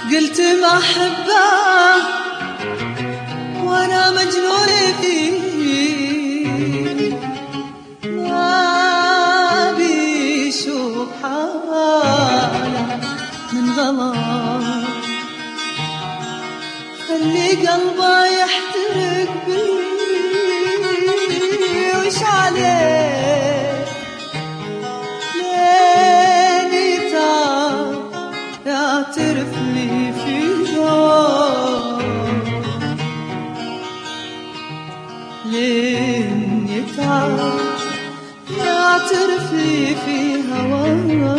قلت ما أحبه وأنا مجنونة فيه، ما أبي أشوف حاله من غلط، خلي قلبه يحترق بيه وش عليه لين يتعب يعترف لي لين يتعب يعترف لي في هواه.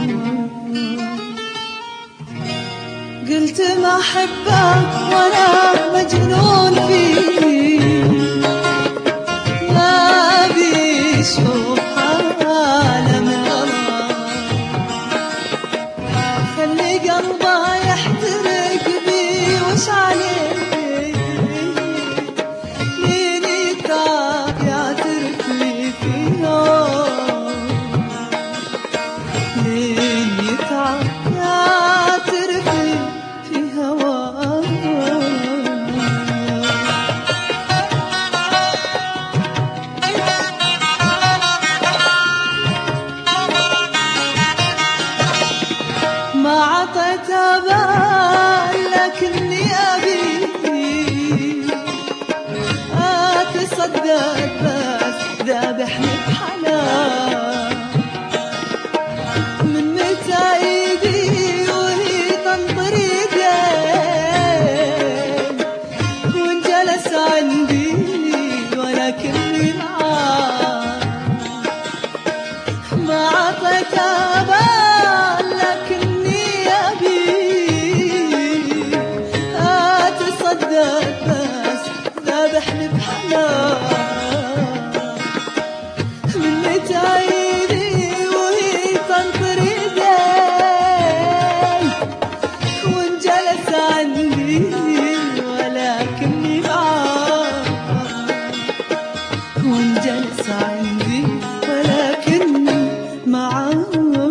قلت ما أحبه وأنا مجنون فيه، ما أبي أشوف حاله من غلط، خلي قلبه يحترق بي وش عليه لين يتعب يعترف لي في يوم، لين يتعب يعترف لي في هواه. ما عطيته بال لكني أبي أتصدق بس ذابحني بحنان، من متى إيدي وهي تنطر إيدين وإن جلس عندي ولكني معاه. ما عطيته بال لكني أبي أتصدق بس ذابحني بحنان، من متى إيدي وهي تنطر إيدين وإن جلس عندي ولكني معاه، وإن جلس عندي ولكني معاه.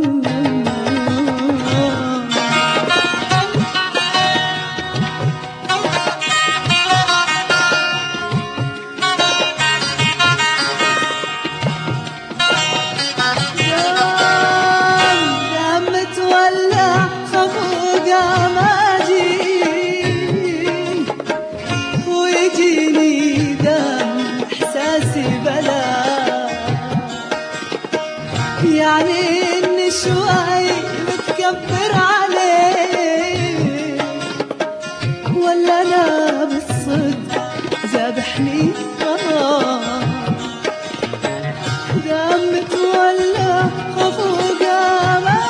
يعني إني شوي متكبر عليه، ولا أنا بالصدق ذابحني غلط، دام متولى خفوق ما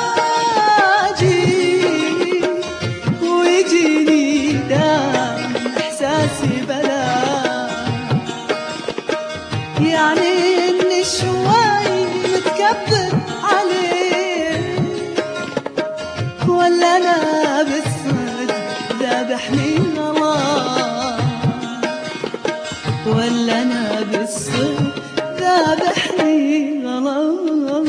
أجي ويجيني دام إحساسي بلا، يعني إني شوي متكبر عليه، ولا أنا بالصدق ذابحني غلط، ولا أنا بالصدق ذابحني غلط.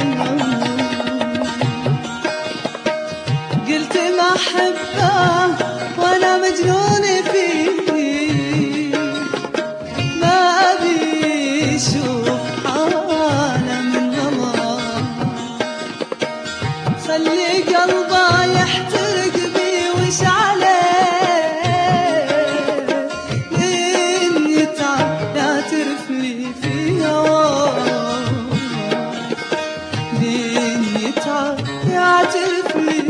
قلت ما أحبه وأنا مجنونة فيه، ما أبي أشوف حاله من غلط، خلي قلبه يحترق بي وش عليه لين يتعب يعترف لي في هواه، لين يتعب يعترف لي